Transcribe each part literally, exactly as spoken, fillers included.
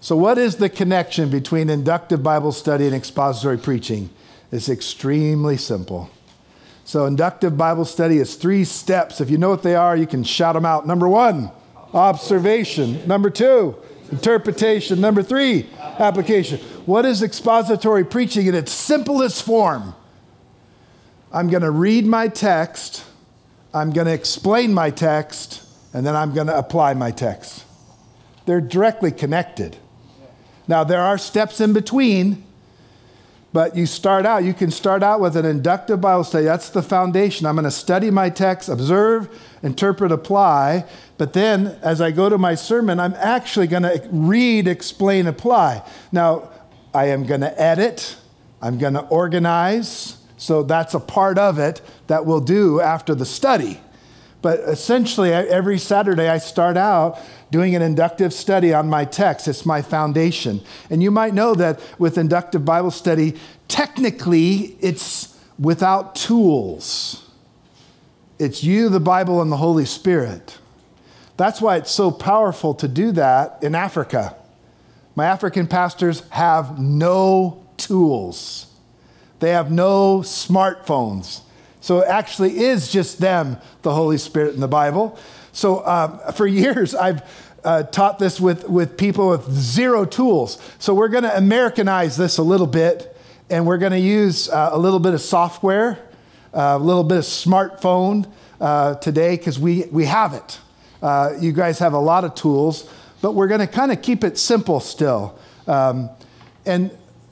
So what is the connection between inductive Bible study and expository preaching? It's extremely simple. So inductive Bible study is three steps. If you know what they are, you can shout them out. Number one, observation. Number two, interpretation. Number three, application. What is expository preaching in its simplest form? I'm going to read my text, I'm going to explain my text, and then I'm going to apply my text. They're directly connected. Now, there are steps in between, but you start out, you can start out with an inductive Bible study. That's the foundation. I'm going to study my text, observe, interpret, apply. But then, as I go to my sermon, I'm actually going to read, explain, apply. Now, I am going to edit. I'm going to organize. So that's a part of it that we'll do after the study. But essentially, every Saturday, I start out doing an inductive study on my text. It's my foundation. And you might know that with inductive Bible study, technically, it's without tools. It's you, the Bible, and the Holy Spirit. That's why it's so powerful to do that in Africa. My African pastors have no tools. They have no smartphones. So it actually is just them, the Holy Spirit, and the Bible. So um, for years, I've uh, taught this with, with people with zero tools. So we're going to Americanize this a little bit, and we're going to use uh, a little bit of software, uh, a little bit of smartphone uh, today, because we, we have it. Uh, you guys have a lot of tools, but we're going to kind of keep it simple still. Um, and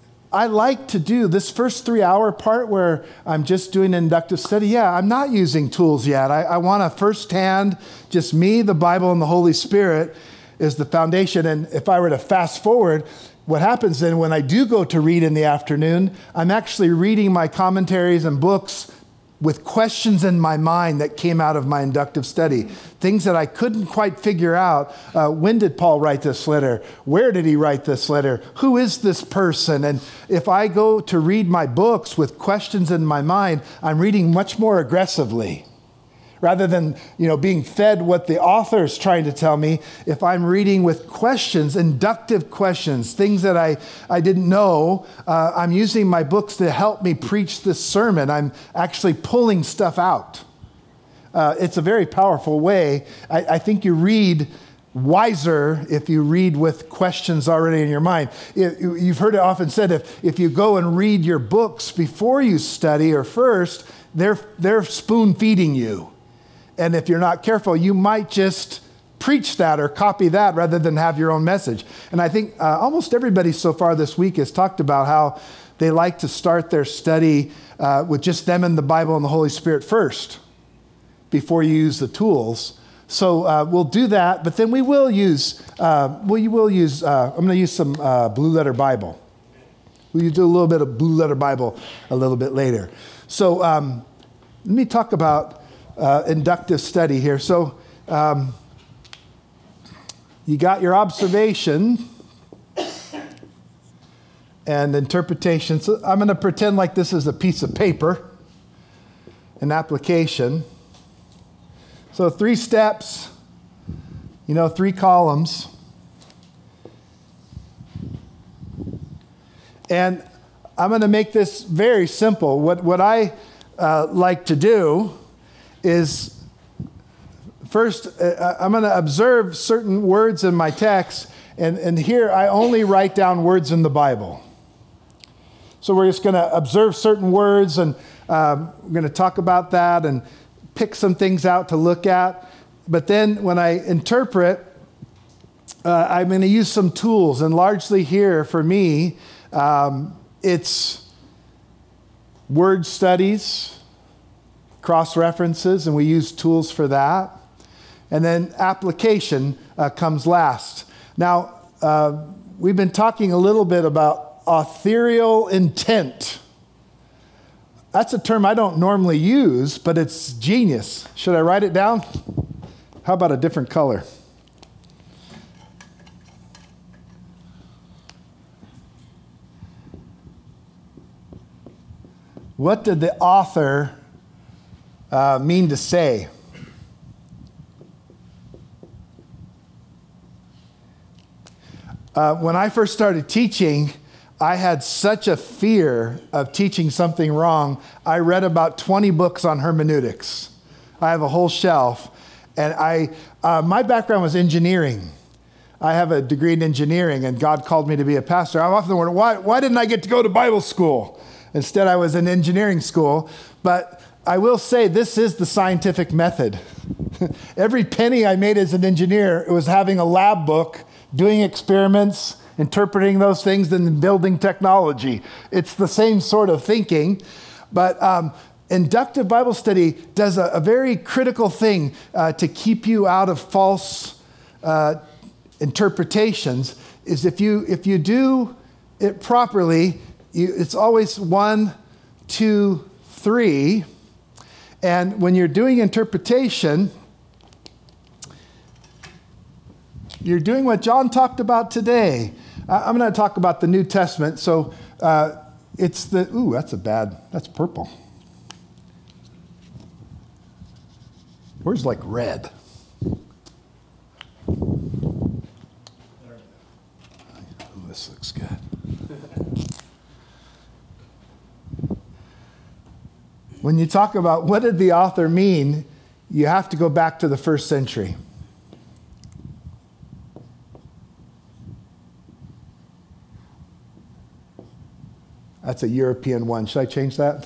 I like to do this first three hour part where I'm just doing an inductive study. Yeah, I'm not using tools yet. I, I want to firsthand, just me, the Bible, and the Holy Spirit is the foundation. And if I were to fast forward, what happens then when I do go to read in the afternoon, I'm actually reading my commentaries and books with questions in my mind that came out of my inductive study. Things that I couldn't quite figure out. Uh, when did Paul write this letter? Where did he write this letter? Who is this person? And if I go to read my books with questions in my mind, I'm reading much more aggressively. Rather than, you know, being fed what the author is trying to tell me, if I'm reading with questions, inductive questions, things that I, I didn't know, uh, I'm using my books to help me preach this sermon. I'm actually pulling stuff out. Uh, it's a very powerful way. I, I think you read wiser if you read with questions already in your mind. It, you've heard it often said, if, if you go and read your books before you study or first, they're, they're spoon feeding you. And if you're not careful, you might just preach that or copy that rather than have your own message. And I think uh, almost everybody so far this week has talked about how they like to start their study uh, with just them and the Bible and the Holy Spirit first before you use the tools. So uh, we'll do that, but then we will use, uh, we will use, uh, I'm going to use some uh, Blue Letter Bible. We'll do a little bit of Blue Letter Bible a little bit later. So um, let me talk about Uh, inductive study here. So um, you got your observation and interpretation. So I'm going to pretend like this is a piece of paper, an application. So three steps, you know, three columns. And I'm going to make this very simple. What, what I uh, like to do is first, uh, I'm going to observe certain words in my text, and, and here I only write down words in the Bible. So we're just going to observe certain words, and um, we're going to talk about that and pick some things out to look at. But then when I interpret, uh, I'm going to use some tools, and largely here for me, um, it's word studies, cross-references, and we use tools for that. And then application uh, comes last. Now, uh, we've been talking a little bit about authorial intent. That's a term I don't normally use, but it's genius. Should I write it down? How about a different color? What did the author Uh, mean to say? Uh, when I first started teaching, I had such a fear of teaching something wrong. I read about twenty books on hermeneutics. I have a whole shelf. And I, uh, my background was engineering. I have a degree in engineering, and God called me to be a pastor. I often wonder, why, why didn't I get to go to Bible school? Instead, I was in engineering school. But I will say this is the scientific method. Every penny I made as an engineer, it was having a lab book, doing experiments, interpreting those things, and building technology. It's the same sort of thinking. But um, inductive Bible study does a, a very critical thing uh, to keep you out of false uh, interpretations. Is if you if you do it properly, you, it's always one, two, three. And when you're doing interpretation, you're doing what John talked about today. I'm going to talk about the New Testament. So uh, it's the, ooh, that's a bad, that's purple. Where's like red? Ooh, this looks good. When you talk about what did the author mean, you have to go back to the first century. That's a European one. Should I change that?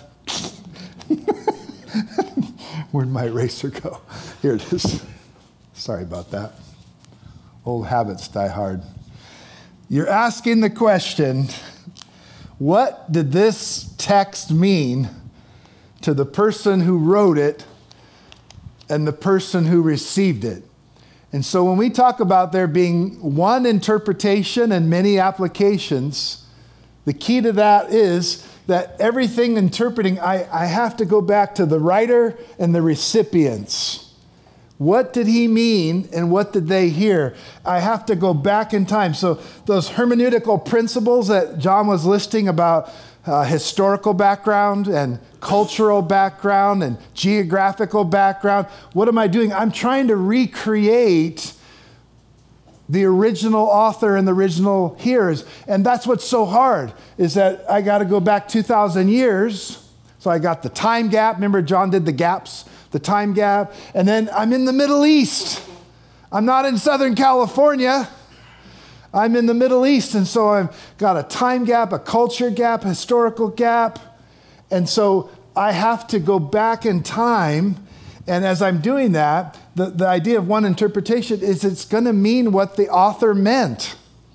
Where'd my eraser go? Here it is. Sorry about that. Old habits die hard. You're asking the question, what did this text mean to the person who wrote it and the person who received it? And so when we talk about there being one interpretation and many applications, the key to that is that everything interpreting, I, I have to go back to the writer and the recipients. What did he mean and what did they hear? I have to go back in time. So those hermeneutical principles that John was listing about uh, historical background and cultural background and geographical background, what am I doing? I'm trying to recreate the original author and the original hearers. And that's what's so hard, is that I got to go back two thousand years. So I got the time gap. Remember, John did the gaps, the time gap. And then I'm in the Middle East. I'm not in Southern California. I'm in the Middle East. And so I've got a time gap, a culture gap, a historical gap. And so I have to go back in time. And as I'm doing that, the, the idea of one interpretation is it's going to mean what the author meant.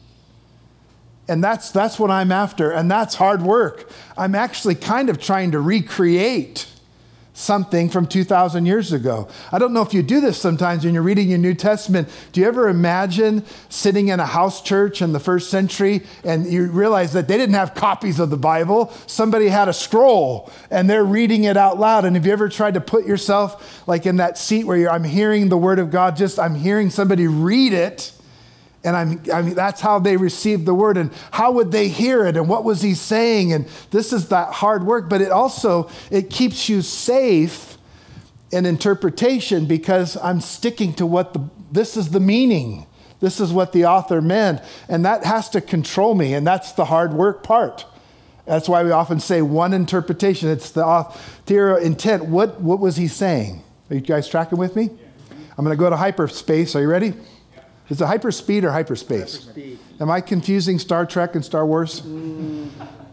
And that's, that's what I'm after. And that's hard work. I'm actually kind of trying to recreate something from two thousand years ago. I don't know if you do this sometimes when you're reading your New Testament. Do you ever imagine sitting in a house church in the first century and you realize that they didn't have copies of the Bible? Somebody had a scroll and they're reading it out loud. And have you ever tried to put yourself like in that seat where you're, I'm hearing the word of God, just I'm hearing somebody read it. And I'm, I mean, that's how they received the word. And how would they hear it? And what was he saying? And this is that hard work. But it also, it keeps you safe in interpretation because I'm sticking to what the, this is the meaning. This is what the author meant. And that has to control me. And that's the hard work part. That's why we often say one interpretation. It's the author intent. What, what was he saying? Are you guys tracking with me? I'm going to go to hyperspace. Are you ready? Is it hyperspeed or hyperspace? Hyperspeed. Am I confusing Star Trek and Star Wars? Mm,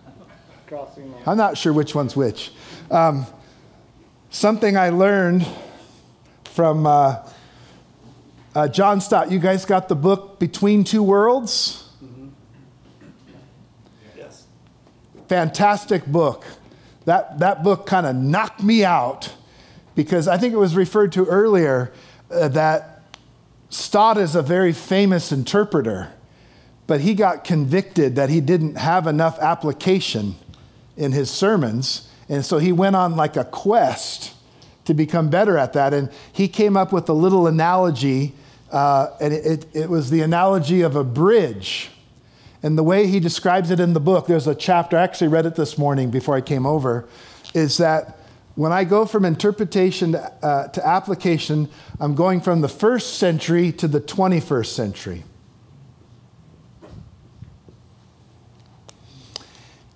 I'm not sure which one's which. Um, something I learned from uh, uh, John Stott. You guys got the book Between Two Worlds? Mm-hmm. Yes. Fantastic book. That, that book kind of knocked me out because I think it was referred to earlier uh, that Stott is a very famous interpreter, but he got convicted that he didn't have enough application in his sermons. And so he went on like a quest to become better at that. And he came up with a little analogy, uh, and it, it, it was the analogy of a bridge. And the way he describes it in the book, there's a chapter, I actually read it this morning before I came over, is that when I go from interpretation to, uh, to application, I'm going from the first century to the twenty-first century.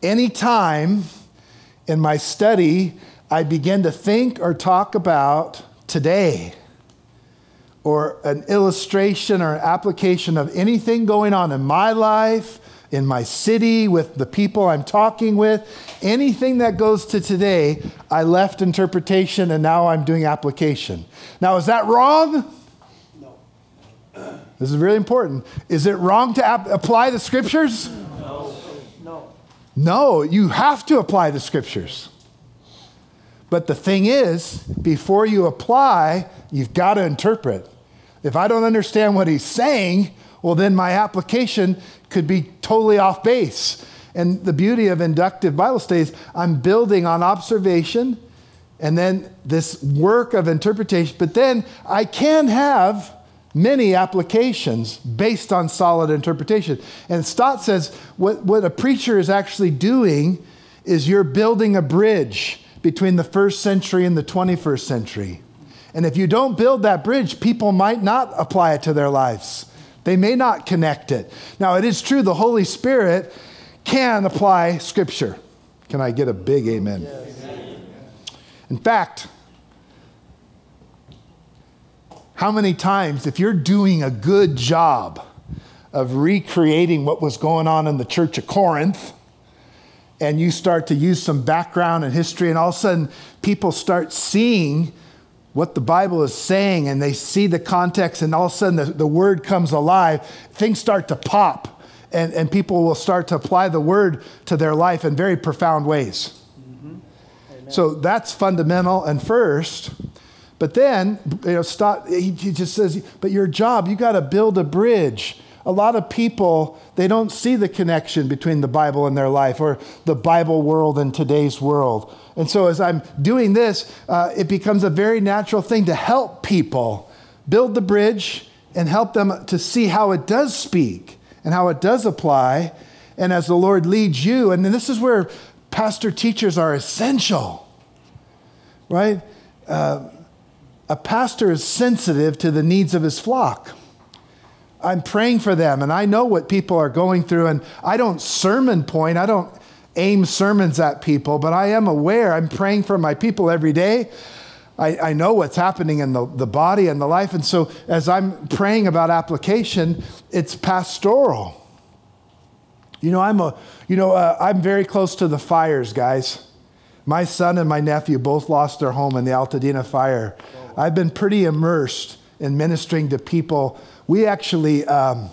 anytime in my study I begin to think or talk about today, or an illustration or an application of anything going on in my life, in my city, with the people I'm talking with, anything that goes to today, I left interpretation and now I'm doing application. Now, is that wrong? No. This is really important. Is it wrong to ap- apply the scriptures? No. No. No, you have to apply the scriptures. But the thing is, before you apply, you've got to interpret. If I don't understand what he's saying, well, then my application could be totally off base. And the beauty of inductive Bible studies, I'm building on observation and then this work of interpretation. But then I can have many applications based on solid interpretation. And Stott says what, what a preacher is actually doing is you're building a bridge between the first century and the twenty-first century. And if you don't build that bridge, people might not apply it to their lives. They may not connect it. Now, it is true the Holy Spirit can apply Scripture. Can I get a big amen? Yes. In fact, how many times, if you're doing a good job of recreating what was going on in the church of Corinth, and you start to use some background and history, and all of a sudden people start seeing what the Bible is saying, and they see the context, and all of a sudden the, the word comes alive, things start to pop, and, and people will start to apply the word to their life in very profound ways. Mm-hmm. So that's fundamental and first. But then, you know, Stott, he, he just says, but your job, you got to build a bridge. A lot of people, they don't see the connection between the Bible and their life, or the Bible world and today's world. And so as I'm doing this, uh, it becomes a very natural thing to help people build the bridge and help them to see how it does speak and how it does apply. And as the Lord leads you, and this is where pastor teachers are essential, right? Uh, a pastor is sensitive to the needs of his flock. I'm praying for them, and I know what people are going through, and I don't sermon point, I don't aim sermons at people, but I am aware. I'm praying for my people every day. I, I know what's happening in the, the body and the life, and so as I'm praying about application, it's pastoral. You know, I'm a, you know, uh, I'm very close to the fires, guys. My son and my nephew both lost their home in the Altadena fire. I've been pretty immersed in ministering to people. We actually, um,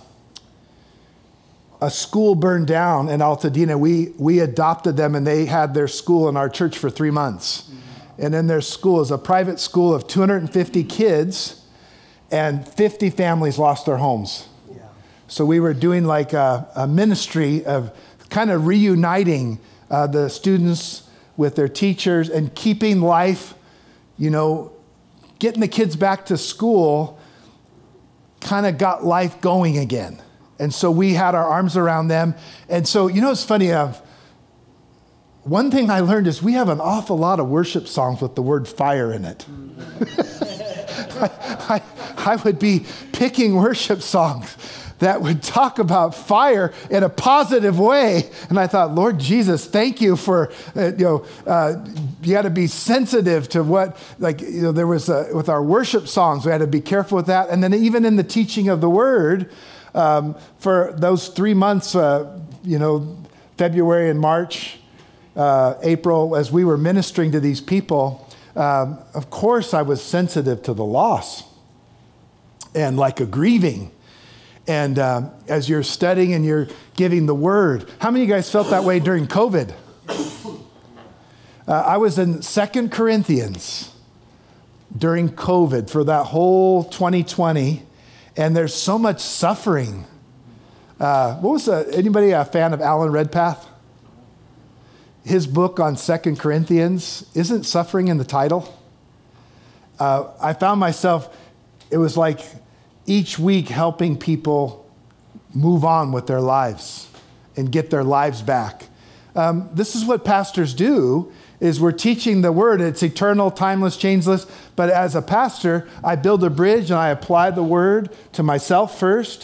a school burned down in Altadena. We we adopted them, and they had their school in our church for three months. Mm-hmm. And in their school is a private school of two hundred fifty kids, and fifty families lost their homes. Yeah. So we were doing like a, a ministry of kind of reuniting uh, the students with their teachers and keeping life, you know, getting the kids back to school, kind of got life going again. And so we had our arms around them. And so, you know, it's funny, uh, one thing I learned is we have an awful lot of worship songs with the word fire in it. I, I, I would be picking worship songs that would talk about fire in a positive way. And I thought, Lord Jesus, thank you for, uh, you know, uh, you got to be sensitive to what, like, you know, there was, a, with our worship songs, we had to be careful with that. And then even in the teaching of the word, um, for those three months, uh, you know, February and March, uh, April, as we were ministering to these people, um, of course I was sensitive to the loss and like a grieving. And um, as you're studying and you're giving the word, how many of you guys felt that way during COVID? Uh, I was in Second Corinthians during COVID for that whole twenty twenty, and there's so much suffering. Uh, what was uh, anybody a fan of Alan Redpath? His book on Second Corinthians, isn't suffering in the title? Uh, I found myself, it was like each week helping people move on with their lives and get their lives back. Um, this is what pastors do, is we're teaching the word. It's eternal, timeless, changeless. But as a pastor, I build a bridge and I apply the word to myself first,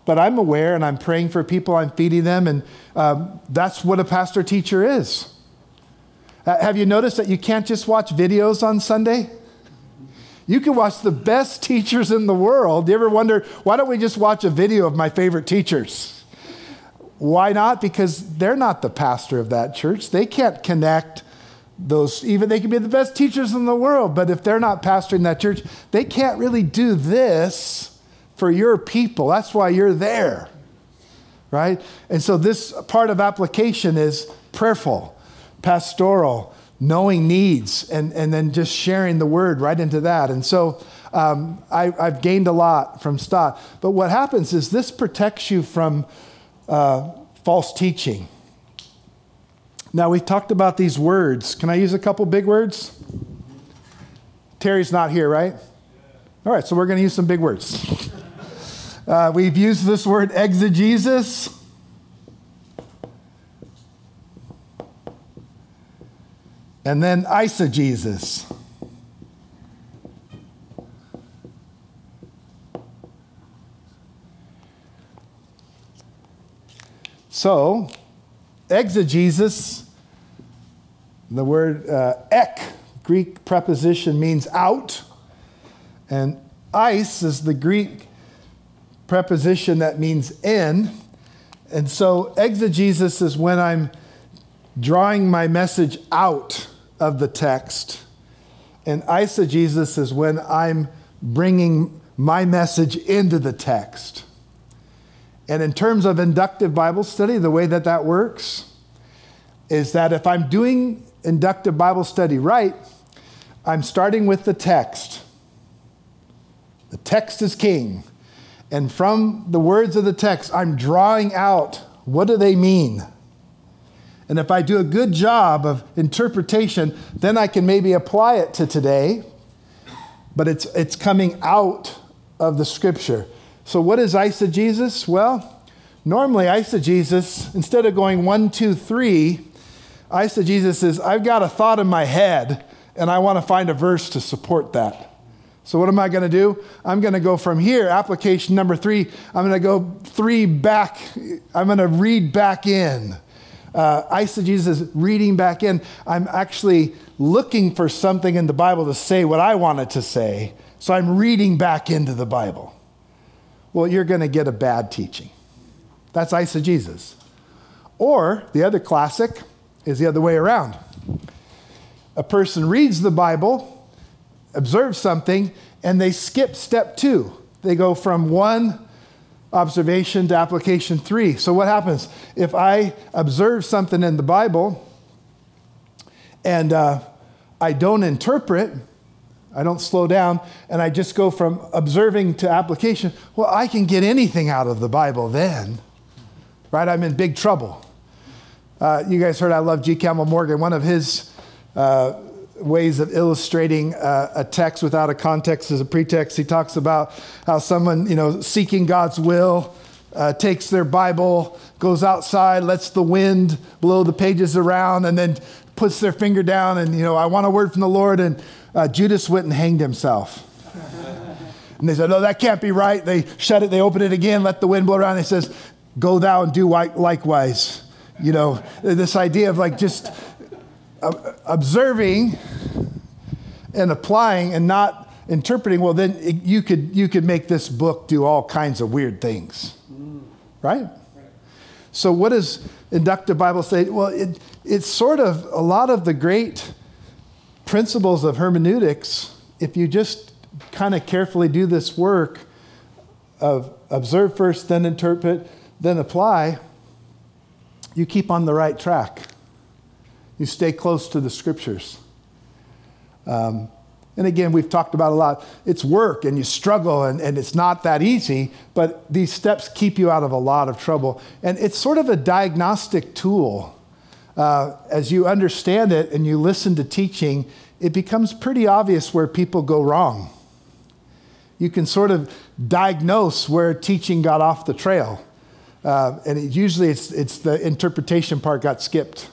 but I'm aware and I'm praying for people, I'm feeding them, and um, that's what a pastor teacher is. Uh, have you noticed that you can't just watch videos on Sunday? You can watch the best teachers in the world. Do you ever wonder, why don't we just watch a video of my favorite teachers? Why not? Because they're not the pastor of that church. They can't connect those, even they can be the best teachers in the world, but if they're not pastoring that church, they can't really do this for your people. That's why you're there, right? And so this part of application is prayerful, pastoral, knowing needs, and, and then just sharing the word right into that. And so um, I, I've gained a lot from Stott. But what happens is this protects you from uh, false teaching. Now, we've talked about these words. Can I use a couple big words? Terry's not here, right? All right, so we're going to use some big words. Uh, we've used this word exegesis. And then eisegesis. So, exegesis, the word uh, ek, Greek preposition, means out. And eis is the Greek preposition that means in. And so exegesis is when I'm drawing my message out of the text. And eisegesis is when I'm bringing my message into the text. And in terms of inductive Bible study, the way that that works is that if I'm doing inductive Bible study right, I'm starting with the text. The text is king. And from the words of the text, I'm drawing out, what do they mean? And if I do a good job of interpretation, then I can maybe apply it to today, but it's it's coming out of the scripture. So what is eisegesis? Well, normally eisegesis, instead of going one, two, three, eisegesis is I've got a thought in my head and I want to find a verse to support that. So what am I going to do? I'm going to go from here, application number three, I'm going to go three back, I'm going to read back in. Uh, eisegesis is reading back in. I'm actually looking for something in the Bible to say what I want it to say, so I'm reading back into the Bible. Well, you're going to get a bad teaching. That's eisegesis. Or the other classic is the other way around. A person reads the Bible, observes something, and they skip step two. They go from one observation to application three. So what happens? If I observe something in the Bible and uh, I don't interpret, I don't slow down, and I just go from observing to application, well, I can get anything out of the Bible then, right? I'm in big trouble. Uh, you guys heard I love G. Campbell Morgan. One of his uh, ways of illustrating uh, a text without a context as a pretext, he talks about how someone, you know, seeking God's will, uh, takes their Bible, goes outside, lets the wind blow the pages around, and then puts their finger down and, you know, I want a word from the Lord, and uh, Judas went and hanged himself. And they said, no, that can't be right. They shut it, they open it again, let the wind blow around. And he says, go thou and do likewise. You know, this idea of like just observing and applying and not interpreting, well, then it, you could you could make this book do all kinds of weird things, right? right? So what does inductive Bible say? Well, it, it's sort of a lot of the great principles of hermeneutics, if you just kind of carefully do this work of observe first, then interpret, then apply, you keep on the right track. You stay close to the scriptures. Um, and again, we've talked about a lot. It's work and you struggle and, and it's not that easy, but these steps keep you out of a lot of trouble. And it's sort of a diagnostic tool. Uh, as you understand it and you listen to teaching, it becomes pretty obvious where people go wrong. You can sort of diagnose where teaching got off the trail. Uh, and it, usually it's, it's the interpretation part got skipped.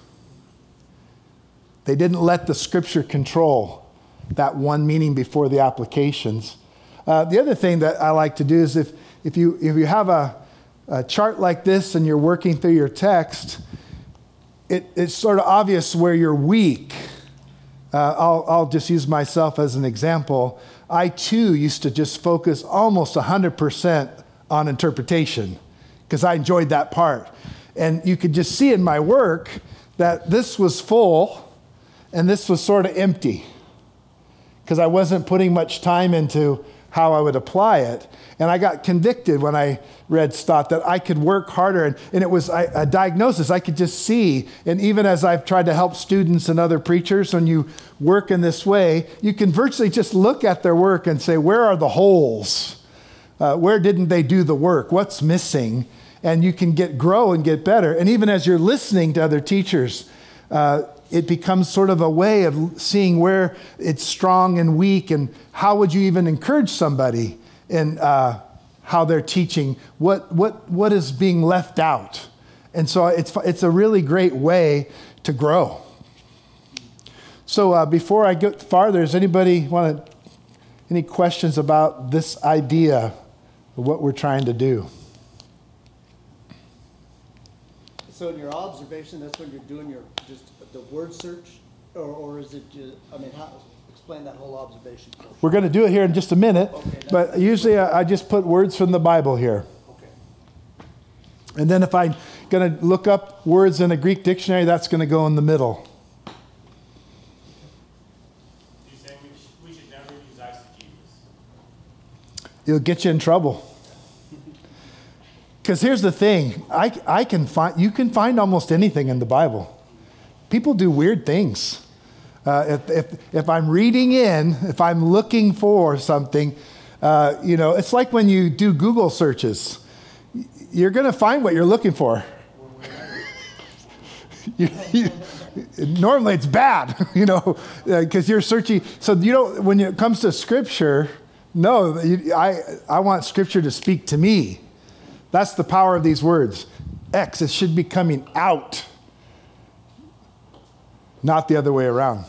They didn't let the scripture control that one meaning before the applications. Uh, the other thing that I like to do is if, if, you, if you have a, a chart like this and you're working through your text, it, it's sort of obvious where you're weak. Uh, I'll, I'll just use myself as an example. I too used to just focus almost one hundred percent on interpretation because I enjoyed that part. And you could just see in my work that this was full and this was sort of empty because I wasn't putting much time into how I would apply it. And I got convicted when I read Stott that I could work harder. And, and it was a, a diagnosis I could just see. And even as I've tried to help students and other preachers, when you work in this way, you can virtually just look at their work and say, where are the holes? Uh, where didn't they do the work? What's missing? And you can get grow and get better. And even as you're listening to other teachers, uh, it becomes sort of a way of seeing where it's strong and weak, and how would you even encourage somebody in uh, how they're teaching, what what what is being left out. And so it's it's a really great way to grow. So uh, before I go farther, does anybody want to, any questions about this idea of what we're trying to do? So in your observation, that's when you're doing your, just the word search, or, or is it just, I mean, how, explain that whole observation. We're going to do it here in just a minute, okay, but usually I, I just put words from the Bible here. Okay. And then if I'm going to look up words in a Greek dictionary, that's going to go in the middle. You're saying we should, we should never use eisegesis. It'll get you in trouble. Because here's the thing, I, I can find, you can find almost anything in the Bible. People do weird things. Uh, if, if, if I'm reading in, if I'm looking for something, uh, you know, it's like when you do Google searches. You're going to find what you're looking for. you, you, normally it's bad, you know, because uh, you're searching. So you don't, when it comes to Scripture, no, you, I, I want Scripture to speak to me. That's the power of these words. X, it should be coming out, not the other way around.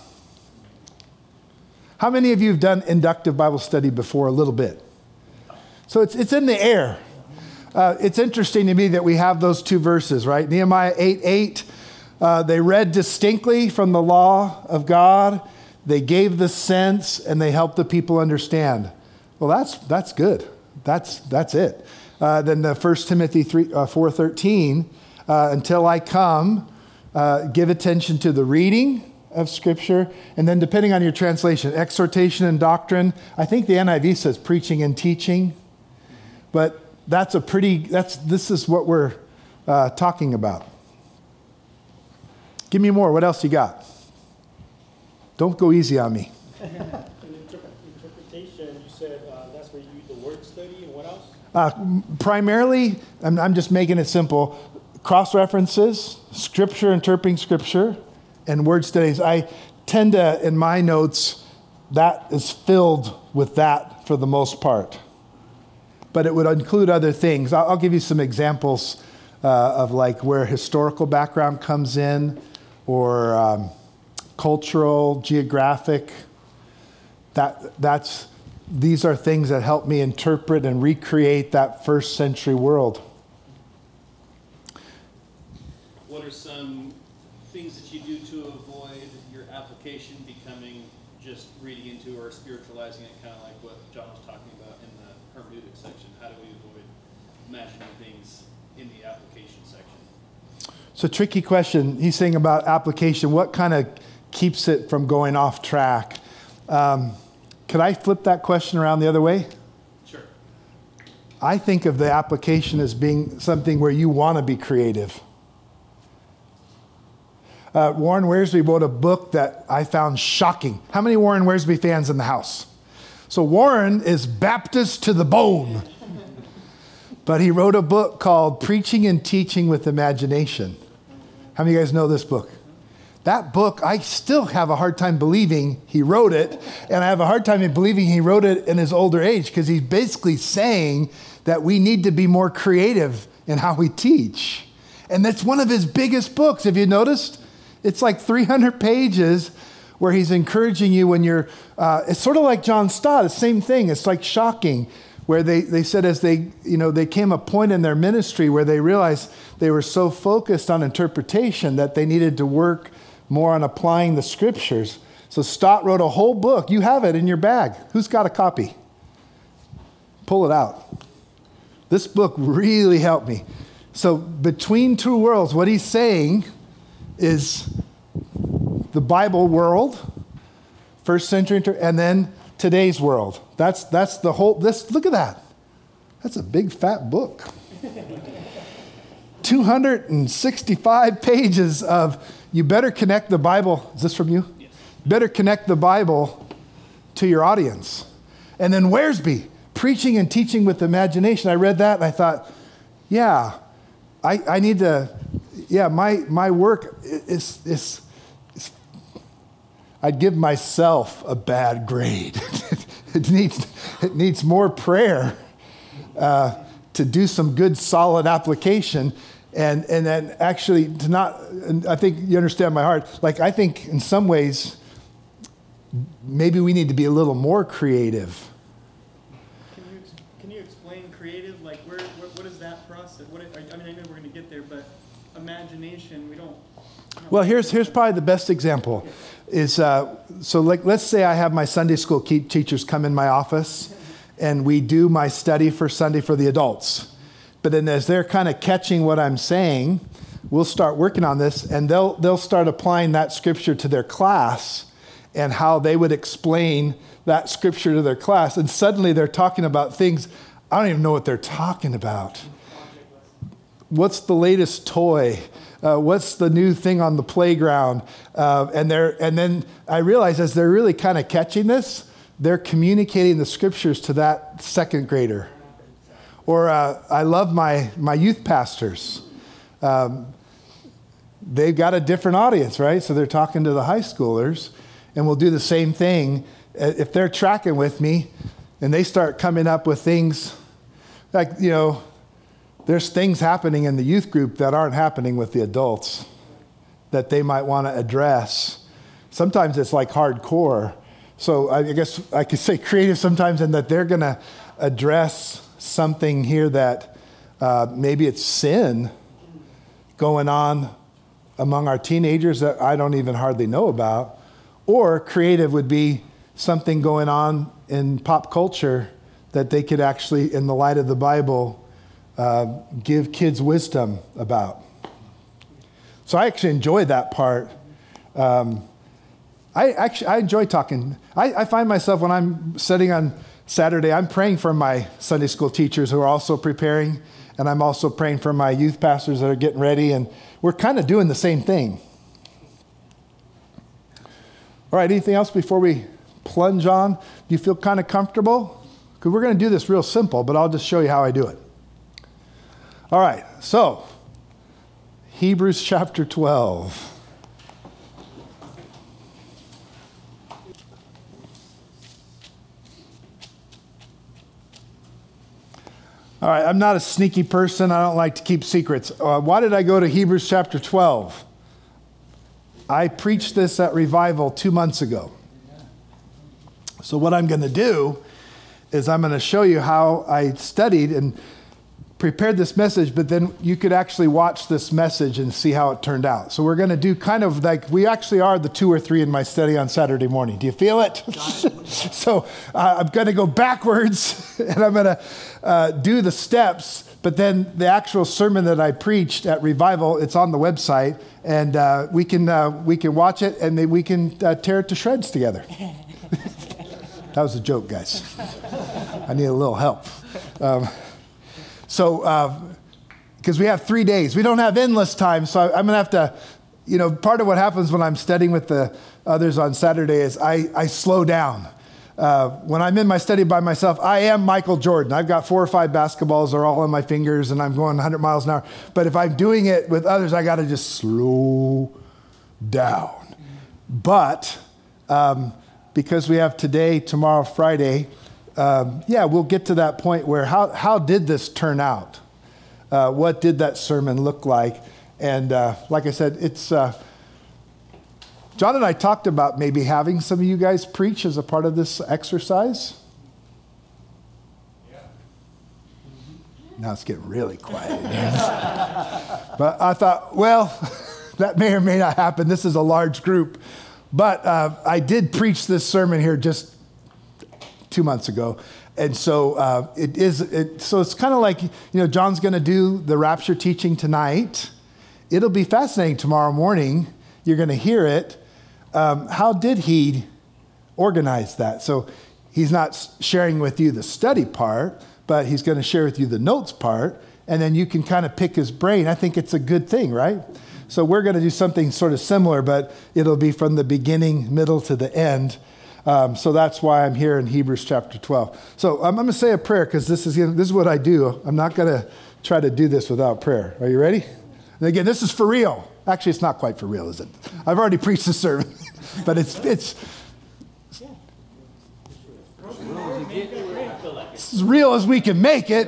How many of you have done inductive Bible study before? A little bit. So it's it's in the air. Uh, it's interesting to me that we have those two verses, right? Nehemiah eight eight, uh, they read distinctly from the law of God. They gave the sense and they helped the people understand. Well, that's that's good. That's that's it. Uh, then the First Timothy four thirteen, uh, until I come, uh, give attention to the reading of Scripture, and then depending on your translation, exhortation and doctrine. I think the N I V says preaching and teaching, but that's a pretty, that's this is what we're uh, talking about. Give me more. What else you got? Don't go easy on me. In interpretation, you said uh, that's where you use the word study, and what else? Uh, primarily, I'm, I'm just making it simple, cross-references, Scripture, interpreting Scripture, and word studies. I tend to, in my notes, that is filled with that for the most part. But it would include other things. I'll, I'll give you some examples uh, of like where historical background comes in, or um, cultural, geographic. That that's... These are things that help me interpret and recreate that first century world. What are some things that you do to avoid your application becoming just reading into or spiritualizing it, kind of like what John was talking about in the hermeneutic section? How do we avoid imagining things in the application section? It's a tricky question. He's saying about application. What kind of keeps it from going off track? Um, Could I flip that question around the other way? Sure. I think of the application as being something where you want to be creative. Uh, Warren Wiersbe wrote a book that I found shocking. How many Warren Wiersbe fans in the house? So Warren is Baptist to the bone. But he wrote a book called Preaching and Teaching with Imagination. How many of you guys know this book? That book, I still have a hard time believing he wrote it, and I have a hard time in believing he wrote it in his older age, because he's basically saying that we need to be more creative in how we teach. And that's one of his biggest books. Have you noticed? It's like three hundred pages where he's encouraging you when you're, uh, it's sort of like John Stott, the same thing. It's like shocking. where they, they said as they, you know, they came a point in their ministry where they realized they were so focused on interpretation that they needed to work more on applying the scriptures. So Stott wrote a whole book. You have it in your bag. Who's got a copy? Pull it out. This book really helped me. So between two worlds, what he's saying is the Bible world, first century, and then today's world. That's that's the whole, this, look at that. That's a big fat book. two hundred sixty-five pages of, you better connect the Bible. Is this from you? Yes. Better connect the Bible to your audience. And then Wearsby, preaching and teaching with imagination. I read that and I thought, yeah, I, I need to, yeah, my, my work is, is, is, I'd give myself a bad grade. it needs, it needs more prayer uh, to do some good, solid application. And, and then actually to not, and I think you understand my heart. Like, I think in some ways, maybe we need to be a little more creative. Can you, can you explain creative? Like, where, what, what is that process? What, I mean, I know we're going to get there, but imagination, we don't. You know, Well, here's here's probably the best example. Is uh, so like let's say I have my Sunday school key teachers come in my office, and we do my study for Sunday for the adults. But then as they're kind of catching what I'm saying, we'll start working on this, and they'll they'll start applying that scripture to their class, and how they would explain that scripture to their class. And suddenly they're talking about things I don't even know what they're talking about. What's the latest toy? Uh, what's the new thing on the playground? Uh, and they're and then I realize as they're really kind of catching this, they're communicating the scriptures to that second grader. Or uh, I love my my youth pastors. Um, they've got a different audience, right? So they're talking to the high schoolers, and we'll do the same thing. If they're tracking with me, and they start coming up with things like, you know, there's things happening in the youth group that aren't happening with the adults that they might want to address. Sometimes it's like hardcore. So I guess I could say creative sometimes in that they're going to address something here that uh, maybe it's sin going on among our teenagers that I don't even hardly know about. Or creative would be something going on in pop culture that they could actually, in the light of the Bible, Uh, give kids wisdom about. So I actually enjoy that part. Um, I actually I enjoy talking. I, I find myself when I'm studying on Saturday, I'm praying for my Sunday school teachers who are also preparing, and I'm also praying for my youth pastors that are getting ready, and we're kind of doing the same thing. All right, anything else before we plunge on? Do you feel kind of comfortable? Because we're going to do this real simple, but I'll just show you how I do it. All right, so Hebrews chapter twelve. All right, I'm not a sneaky person. I don't like to keep secrets. Uh, why did I go to Hebrews chapter twelve? I preached this at Revival two months ago. So what I'm going to do is I'm going to show you how I studied and prepared this message, but then you could actually watch this message and see how it turned out. So we're going to do kind of like, we actually are the two or three in my study on Saturday morning. Do you feel it? So uh, I'm going to go backwards, and I'm going to uh, do the steps, but then the actual sermon that I preached at Revival, it's on the website, and uh, we can uh, we can watch it, and then we can uh, tear it to shreds together. That was a joke, guys. I need a little help. Um, So, because uh, we have three days. We don't have endless time, so I'm going to have to, you know, part of what happens when I'm studying with the others on Saturday is I, I slow down. Uh, when I'm in my study by myself, I am Michael Jordan. I've got four or five basketballs. They're all on my fingers, and I'm going one hundred miles an hour. But if I'm doing it with others, I got to just slow down. But um, because we have today, tomorrow, Friday, Um, yeah, we'll get to that point where how, how did this turn out? Uh, what did that sermon look like? And uh, like I said, it's, uh, John and I talked about maybe having some of you guys preach as a part of this exercise. Yeah. Now it's getting really quiet. But I thought, well, that may or may not happen. This is a large group. But uh, I did preach this sermon here just two months ago. And so uh, it is, it, so it's kind of like, you know, John's going to do the rapture teaching tonight. It'll be fascinating tomorrow morning. You're going to hear it. Um, how did he organize that? So he's not sharing with you the study part, but he's going to share with you the notes part, and then you can kind of pick his brain. I think it's a good thing, right? So we're going to do something sort of similar, but it'll be from the beginning, middle to the end. Um, so that's why I'm here in Hebrews chapter twelve. So I'm, I'm going to say a prayer because this is this is what I do. I'm not going to try to do this without prayer. Are you ready? And again, this is for real. Actually, it's not quite for real, is it? I've already preached the sermon, but it's it's it's as real as we can make it.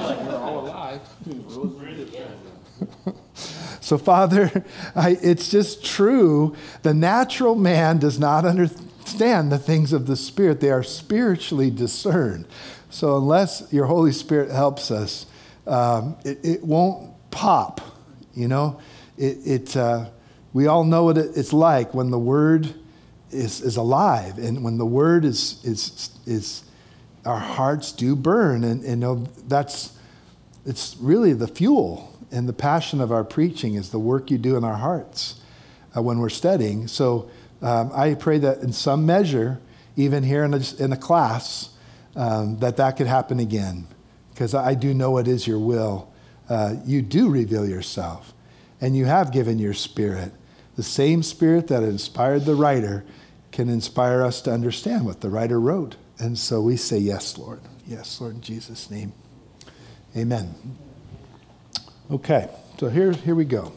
So, Father, I, it's just true. The natural man does not understand the things of the Spirit. They are spiritually discerned. So unless your Holy Spirit helps us, um, it, it won't pop, you know. It, it uh, we all know what it, it's like when the Word is, is alive, and when the Word is, is, is our hearts do burn, and, and you know, that's, it's really the fuel. And the passion of our preaching is the work you do in our hearts uh, when we're studying. So um, I pray that in some measure, even here in a, in a class, um, that that could happen again. Because I do know it is your will. Uh, you do reveal yourself. And you have given your Spirit. The same Spirit that inspired the writer can inspire us to understand what the writer wrote. And so we say, yes, Lord. Yes, Lord, in Jesus' name. Amen. Okay, so here, here we go.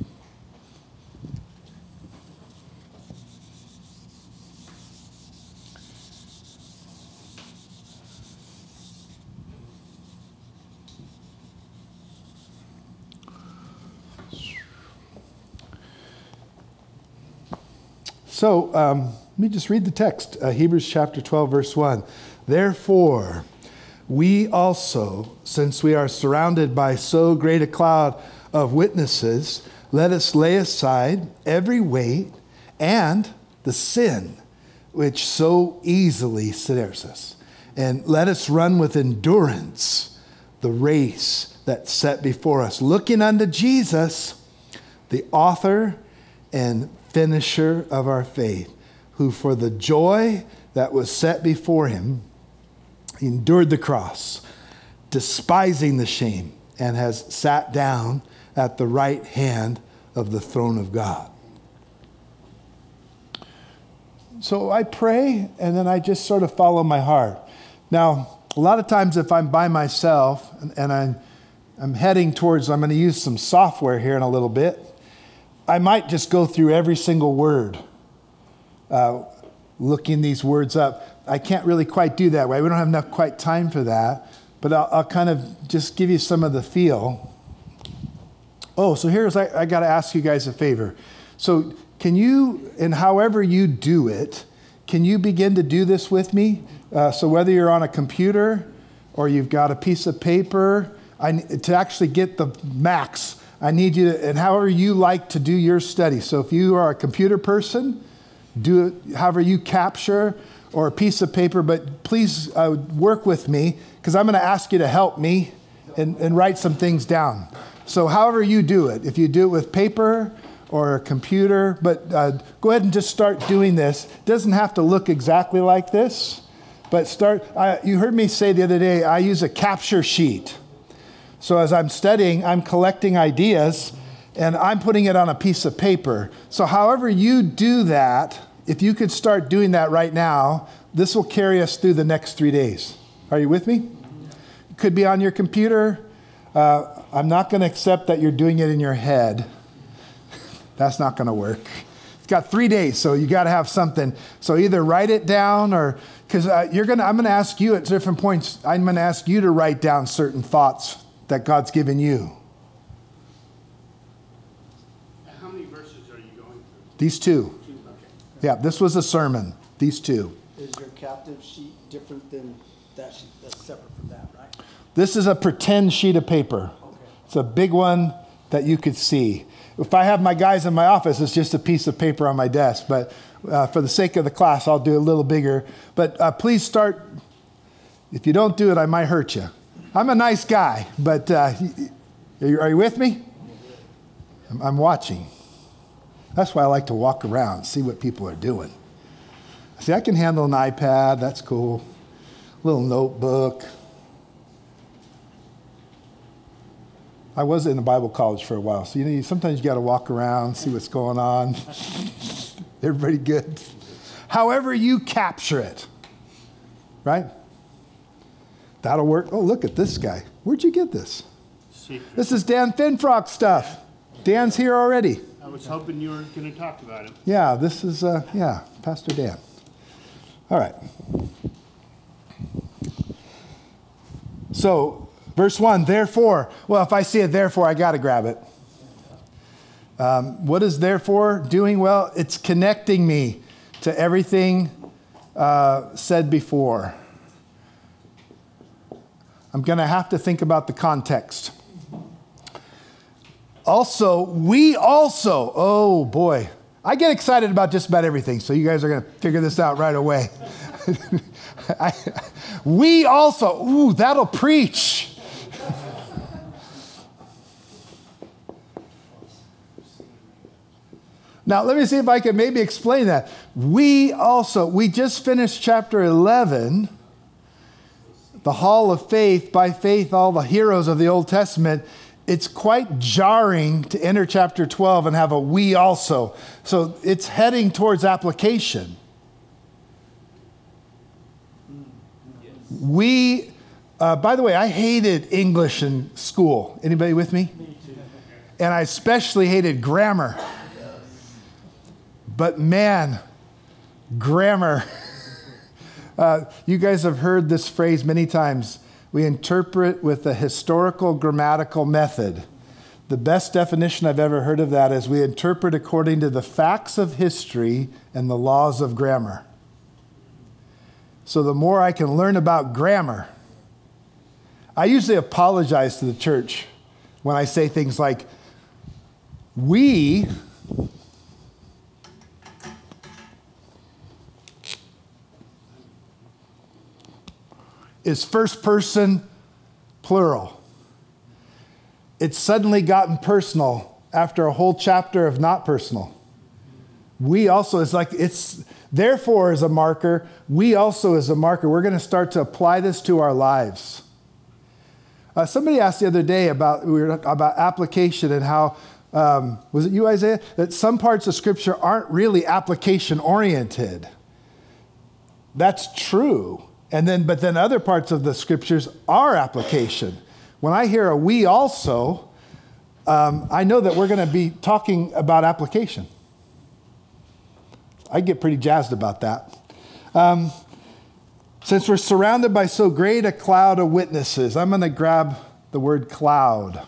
So um, let me just read the text, uh, Hebrews chapter twelve, verse one. Therefore, we also, since we are surrounded by so great a cloud of witnesses, let us lay aside every weight and the sin which so easily snares us. And let us run with endurance the race that's set before us, looking unto Jesus, the author and finisher of our faith, who for the joy that was set before him, he endured the cross, despising the shame, and has sat down at the right hand of the throne of God. So I pray, and then I just sort of follow my heart. Now, a lot of times if I'm by myself, and, and I'm, I'm heading towards, I'm going to use some software here in a little bit, I might just go through every single word, uh, looking these words up. I can't really quite do that way. We don't have enough quite time for that. But I'll, I'll kind of just give you some of the feel. Oh, so here's, I, I got to ask you guys a favor. So can you, and however you do it, can you begin to do this with me? Uh, so whether you're on a computer or you've got a piece of paper, I, to actually get the max, I need you to, and however you like to do your study. So if you are a computer person, do it however you capture, or a piece of paper, but please uh, work with me because I'm going to ask you to help me and, and write some things down. So however you do it, if you do it with paper or a computer, but uh, go ahead and just start doing this. It doesn't have to look exactly like this, but start. I, you heard me say the other day, I use a capture sheet. So as I'm studying, I'm collecting ideas and I'm putting it on a piece of paper. So however you do that, if you could start doing that right now, this will carry us through the next three days. Are you with me? It could be on your computer. Uh, I'm not going to accept that you're doing it in your head. That's not going to work. It's got three days, so you got to have something. So either write it down, or because uh, you're going to. I'm going to ask you at different points. I'm going to ask you to write down certain thoughts that God's given you. How many verses are you going through? These two. Two, okay. Yeah, this was a sermon. These two. Is your captive sheet different than that sheet? That's separate from that, right? This is a pretend sheet of paper. It's a big one that you could see. If I have my guys in my office, it's just a piece of paper on my desk. But uh, for the sake of the class, I'll do a little bigger. But uh, please start. If you don't do it, I might hurt you. I'm a nice guy, but uh, are, you, are you with me? I'm, I'm watching. That's why I like to walk around, see what people are doing. See, I can handle an iPad. That's cool. Little notebook. I was in a Bible college for a while, so you know, sometimes you got to walk around, see what's going on. Everybody good? However you capture it, right? That'll work. Oh, look at this guy. Where'd you get this? Secret. This is Dan Finfrock stuff. Dan's here already. I was hoping you were going to talk about it. Yeah, this is, uh, yeah, Pastor Dan. All right. So, verse one, therefore. Well, if I see it therefore, I got to grab it. Um, what is therefore doing? Well, it's connecting me to everything uh, said before. I'm going to have to think about the context. Also, we also, oh boy, I get excited about just about everything, so you guys are going to figure this out right away. I, we also, ooh, that'll preach. Now, let me see if I can maybe explain that. We also, we just finished chapter eleven, the Hall of Faith, by faith, all the heroes of the Old Testament. It's quite jarring to enter chapter twelve and have a we also. So it's heading towards application. Yes. We, uh, by the way, I hated English in school. Anybody with me? Me too. And I especially hated grammar. But man, grammar. uh, you guys have heard this phrase many times. We interpret with a historical grammatical method. The best definition I've ever heard of that is we interpret according to the facts of history and the laws of grammar. So the more I can learn about grammar, I usually apologize to the church when I say things like, we is first person plural. It's suddenly gotten personal after a whole chapter of not personal. We also is like, it's therefore is a marker. We also is a marker. We're going to start to apply this to our lives. Uh, somebody asked the other day about, we were about application and how, um, was it you, Isaiah? That some parts of Scripture aren't really application oriented. That's true. And then, but then other parts of the Scriptures are application. When I hear a we also, um, I know that we're going to be talking about application. I get pretty jazzed about that. Um, since we're surrounded by so great a cloud of witnesses, I'm going to grab the word cloud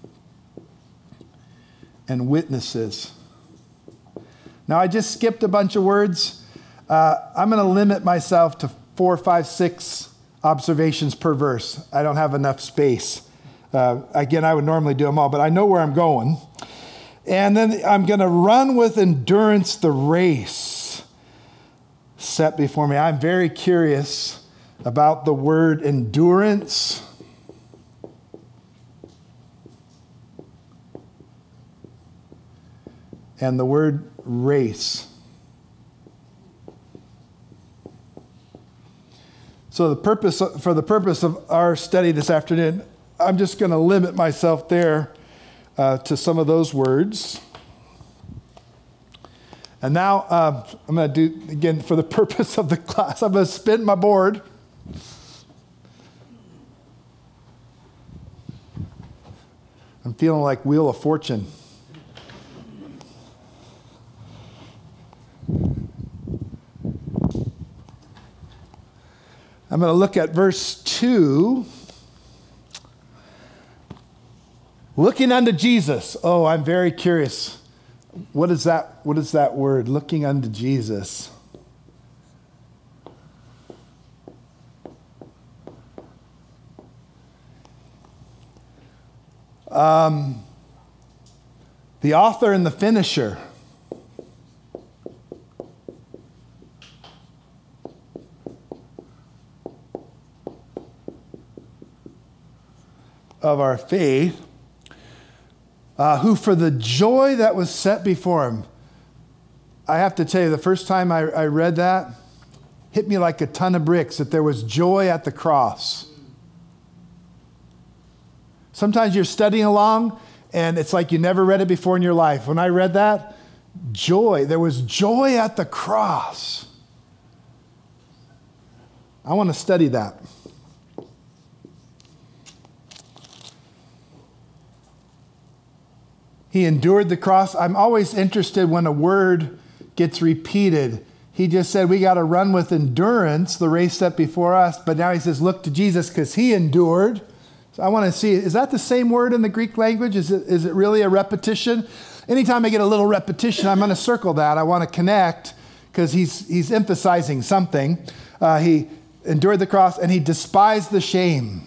and witnesses. Now, I just skipped a bunch of words. Uh, I'm going to limit myself to four, five, six observations per verse. I don't have enough space. Uh, again, I would normally do them all, but I know where I'm going. And then I'm going to run with endurance the race set before me. I'm very curious about the word endurance. And the word race. So the purpose, for the purpose of our study this afternoon, I'm just going to limit myself there uh, to some of those words. And now uh, I'm going to do, again, for the purpose of the class, I'm going to spin my board. I'm feeling like Wheel of Fortune. I'm going to look at verse two. Looking unto Jesus. Oh, I'm very curious. What is that? What is that word? Looking unto Jesus. Um, the author and the finisher. Of our faith, uh, who for the joy that was set before him. I have to tell you, the first time I, I read that, hit me like a ton of bricks, that there was joy at the cross. Sometimes you're studying along, and it's like you never read it before in your life. When I read that, joy, there was joy at the cross. I want to study that. He endured the cross. I'm always interested when a word gets repeated. He just said we got to run with endurance the race set before us. But now he says, look to Jesus because he endured. So I want to see, is that the same word in the Greek language? Is it, is it really a repetition? Anytime I get a little repetition, I'm going to circle that. I want to connect because he's, he's emphasizing something. Uh, he endured the cross and he despised the shame.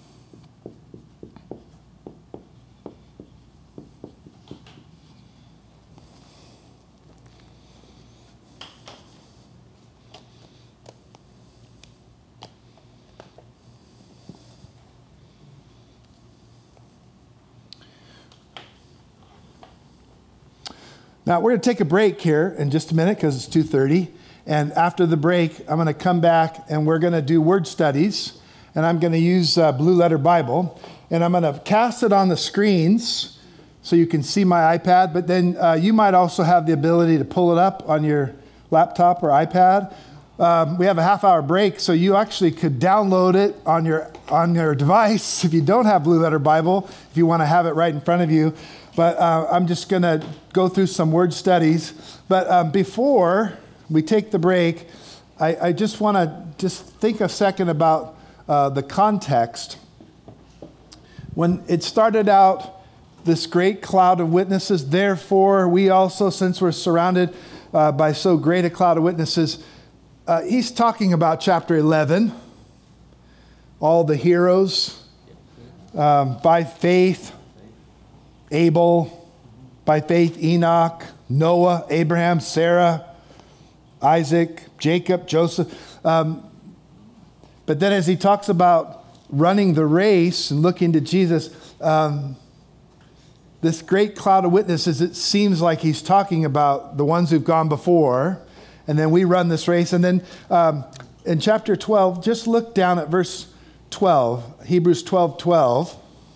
Now, we're going to take a break here in just a minute because it's two thirty. And after the break, I'm going to come back and we're going to do word studies. And I'm going to use uh, Blue Letter Bible. And I'm going to cast it on the screens so you can see my iPad. But then uh, you might also have the ability to pull it up on your laptop or iPad. Um, we have a half hour break, so you actually could download it on your on your device if you don't have Blue Letter Bible, if you want to have it right in front of you. But uh, I'm just going to go through some word studies. But um, before we take the break, I, I just want to just think a second about uh, the context. When it started out, this great cloud of witnesses, therefore we also, since we're surrounded uh, by so great a cloud of witnesses, uh, he's talking about chapter eleven, all the heroes, um, by faith, Abel, by faith, Enoch, Noah, Abraham, Sarah, Isaac, Jacob, Joseph. Um, but then as he talks about running the race and looking to Jesus, um, this great cloud of witnesses, it seems like he's talking about the ones who've gone before, and then we run this race. And then um, in chapter twelve, just look down at verse twelve, Hebrews twelve twelve.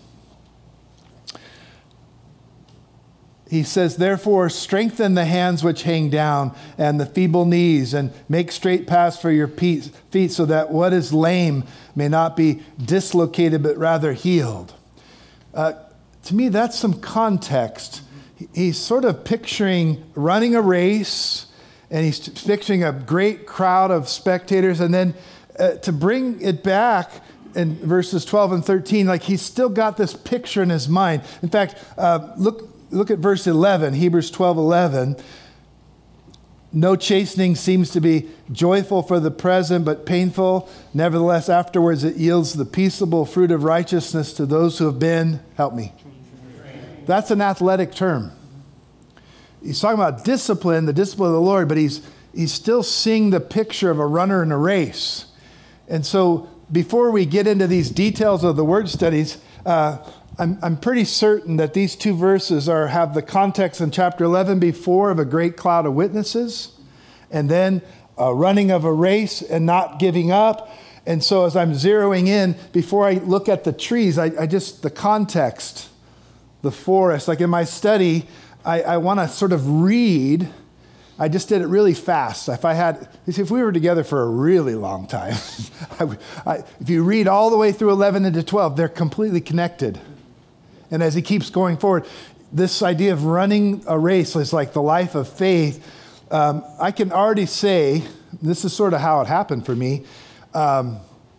He says, therefore, strengthen the hands which hang down and the feeble knees, and make straight paths for your feet, so that what is lame may not be dislocated, but rather healed. Uh, to me, that's some context. He's sort of picturing running a race, and he's picturing a great crowd of spectators, and then uh, to bring it back in verses twelve and thirteen, like he's still got this picture in his mind. In fact, uh, look, Look at verse eleven, Hebrews twelve eleven. No chastening seems to be joyful for the present, but painful. Nevertheless, afterwards it yields the peaceable fruit of righteousness to those who have been, help me. That's an athletic term. He's talking about discipline, the discipline of the Lord, but he's, he's still seeing the picture of a runner in a race. And so before we get into these details of the word studies, uh, I'm, I'm pretty certain that these two verses are have the context in chapter eleven before of a great cloud of witnesses, and then a running of a race and not giving up. And so as I'm zeroing in, before I look at the trees, I, I just, the context, the forest, like in my study, I, I want to sort of read. I just did it really fast. If I had, if we were together for a really long time, I, I, if you read all the way through eleven into twelve, they're completely connected. And as he keeps going forward, this idea of running a race is like the life of faith. Um, I can already say, this is sort of how it happened for me. Um,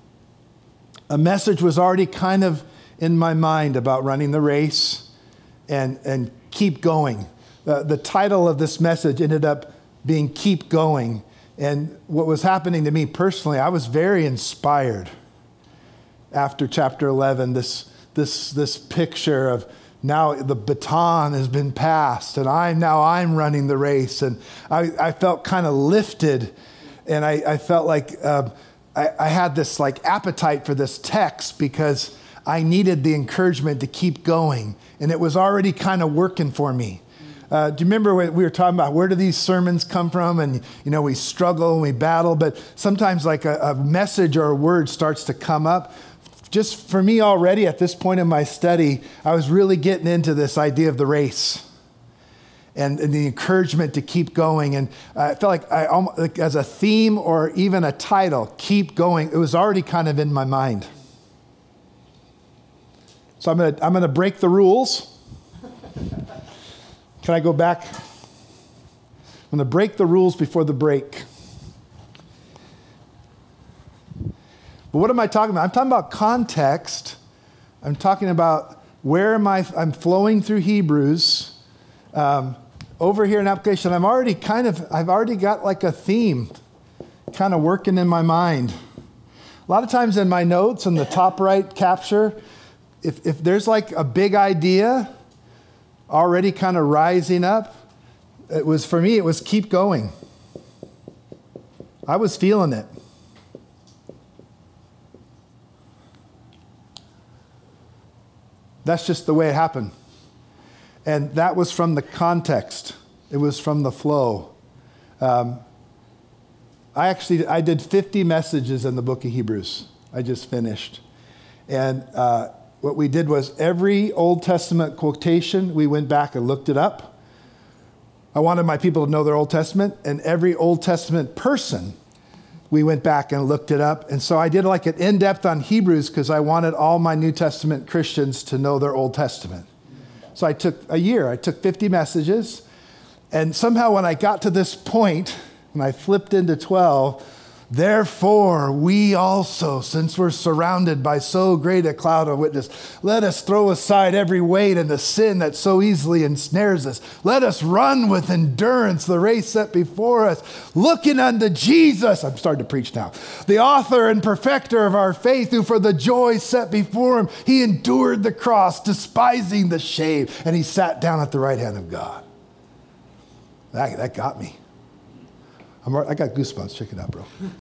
a message was already kind of in my mind about running the race and, and keep going. Uh, the title of this message ended up being Keep Going. And what was happening to me personally, I was very inspired after chapter eleven, this This, this picture of now the baton has been passed, and I'm now I'm running the race. And I, I felt kind of lifted, and I, I felt like uh, I, I had this like appetite for this text because I needed the encouragement to keep going, and it was already kind of working for me. Uh, do you remember when we were talking about where do these sermons come from? And, you know, we struggle and we battle, but sometimes like a, a message or a word starts to come up. Just for me already at this point in my study, I was really getting into this idea of the race and, and the encouragement to keep going. And I felt like I almost, like as a theme or even a title, keep going, it was already kind of in my mind. So I'm gonna, I'm gonna break the rules. Can I go back? I'm going to break the rules before the break. But what am I talking about? I'm talking about context. I'm talking about where am I? I'm flowing through Hebrews. Um, over here in application, I'm already kind of, I've already got like a theme kind of working in my mind. A lot of times in my notes in the top right capture, if, if there's like a big idea already kind of rising up, it was, for me, it was keep going. I was feeling it. That's just the way it happened. And that was from the context. It was from the flow. Um, I actually, I did fifty messages in the book of Hebrews. I just finished. And uh, what we did was every Old Testament quotation, we went back and looked it up. I wanted my people to know their Old Testament, and every Old Testament person, we went back and looked it up. And so I did like an in-depth on Hebrews because I wanted all my New Testament Christians to know their Old Testament. So I took a year, I took fifty messages, and somehow when I got to this point, when I flipped into twelve, therefore, we also, since we're surrounded by so great a cloud of witness, let us throw aside every weight and the sin that so easily ensnares us. Let us run with endurance the race set before us, looking unto Jesus. I'm starting to preach now. The author and perfecter of our faith, who for the joy set before him, he endured the cross, despising the shame, and he sat down at the right hand of God. That, that got me. I'm, I got goosebumps. Check it out, bro.